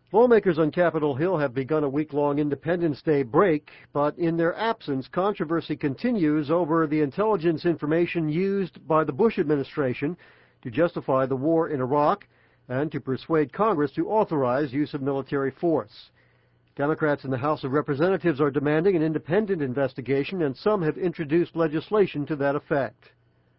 Lawmakers on Capitol Hill have begun a week-long Independence Day break, but in their absence, controversy continues over the intelligence information used by the Bush administration to justify the war in Iraq and to persuade Congress to authorize use of military force. Democrats in the House of Representatives are demanding an independent investigation, and some have introduced legislation to that effect.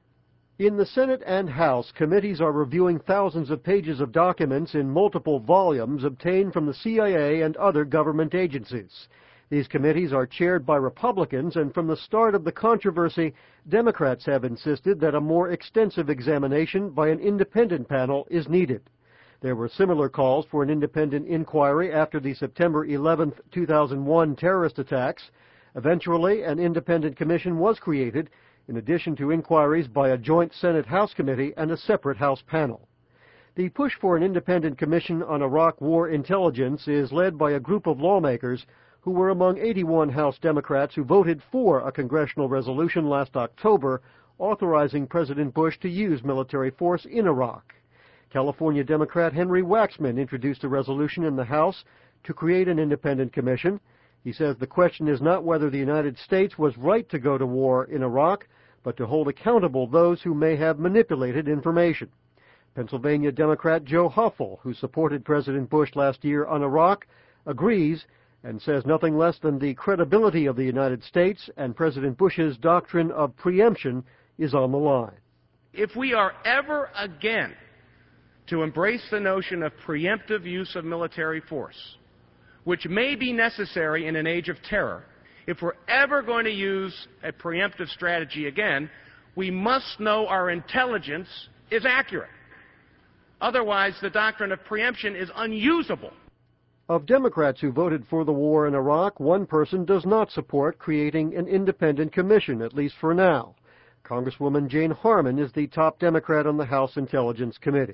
In the Senate and House, committees are reviewing thousands of pages of documents in multiple volumes obtained from the CIA and other government agencies. These committees are chaired by Republicans, and from the start of the controversy, Democrats have insisted that a more extensive examination by an independent panel is needed. There were similar calls for an independent inquiry after the September 11, 2001 terrorist attacks. Eventually, an independent commission was created, in addition to inquiries by a joint Senate-House committee and a separate House panel. The push for an independent commission on Iraq war intelligence is led by a group of lawmakers who were among 81 House Democrats who voted for a congressional resolution last October authorizing President Bush to use military force in Iraq. California Democrat Henry Waxman introduced a resolution in the House to create an independent commission. He says the question is not whether the United States was right to go to war in Iraq, but to hold accountable those who may have manipulated information. Pennsylvania Democrat Joe Huffle, who supported President Bush last year on Iraq, agrees and says nothing less than the credibility of the United States and President Bush's doctrine of preemption is on the line. If we are ever again to embrace the notion of preemptive use of military force, which may be necessary in an age of terror, if we're ever going to use a preemptive strategy again, we must know our intelligence is accurate. Otherwise, the doctrine of preemption is unusable. Of Democrats who voted for the war in Iraq, one person does not support creating an independent commission, at least for now. Congresswoman Jane Harman is the top Democrat on the House Intelligence Committee.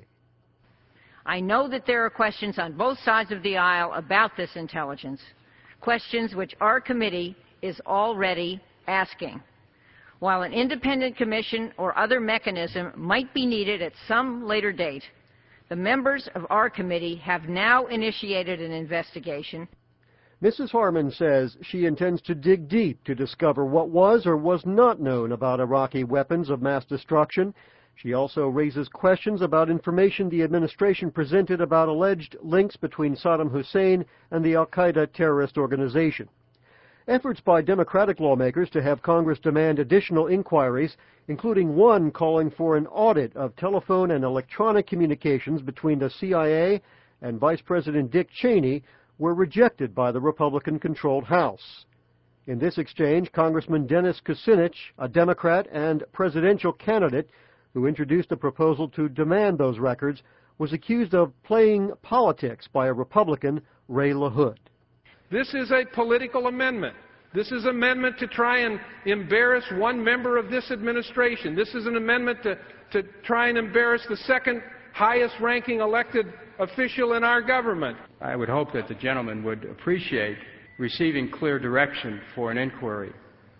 I know that there are questions on both sides of the aisle about this intelligence, questions which our committee is already asking. While an independent commission or other mechanism might be needed at some later date, the members of our committee have now initiated an investigation. Mrs. Harman says she intends to dig deep to discover what was or was not known about Iraqi weapons of mass destruction. She also raises questions about information the administration presented about alleged links between Saddam Hussein and the al-Qaeda terrorist organization. Efforts by Democratic lawmakers to have Congress demand additional inquiries, including one calling for an audit of telephone and electronic communications between the CIA and Vice President Dick Cheney, were rejected by the Republican-controlled House. In this exchange, Congressman Dennis Kucinich, a Democrat and presidential candidate who introduced a proposal to demand those records, was accused of playing politics by a Republican, Ray LaHood. This is a political amendment. This is an amendment to try and embarrass one member of this administration. This is an amendment to try and embarrass the second highest-ranking elected official in our government. I would hope that the gentleman would appreciate receiving clear direction for an inquiry.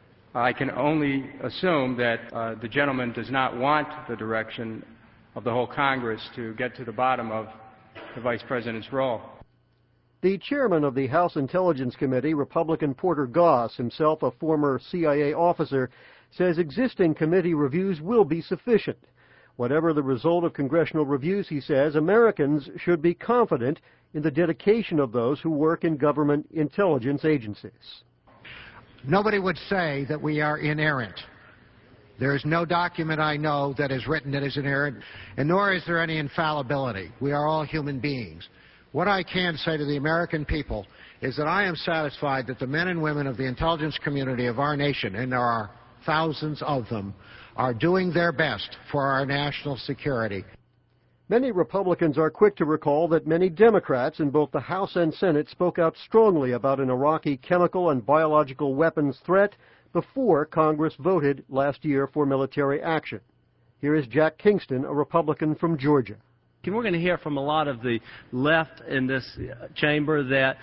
I can only assume that the gentleman does not want the direction of the whole Congress to get to the bottom of the Vice President's role. The chairman of the House Intelligence Committee, Republican Porter Goss, himself a former CIA officer, says existing committee reviews will be sufficient. Whatever the result of congressional reviews, he says, Americans should be confident in the dedication of those who work in government intelligence agencies. Nobody would say that we are inerrant. There is no document I know that is written that is inerrant, and nor is there any infallibility. We are all human beings. What I can say to the American people is that I am satisfied that the men and women of the intelligence community of our nation, and there are thousands of them, are doing their best for our national security. Many Republicans are quick to recall that many Democrats in both the House and Senate spoke out strongly about an Iraqi chemical and biological weapons threat before Congress voted last year for military action. Here is Jack Kingston, a Republican from Georgia. And we're going to hear from a lot of the left in this chamber that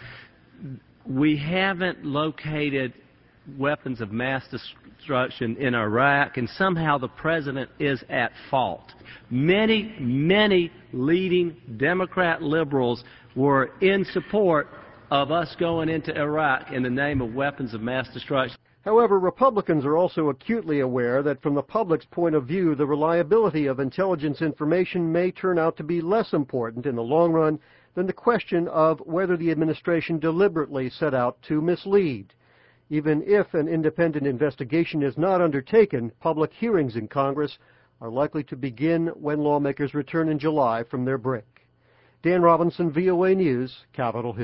we haven't located weapons of mass destruction in Iraq, and somehow the president is at fault. Many leading Democrat liberals were in support of us going into Iraq in the name of weapons of mass destruction. However, Republicans are also acutely aware that from the public's point of view, the reliability of intelligence information may turn out to be less important in the long run than the question of whether the administration deliberately set out to mislead. Even if an independent investigation is not undertaken, public hearings in Congress are likely to begin when lawmakers return in July from their break. Dan Robinson, VOA News, Capitol Hill.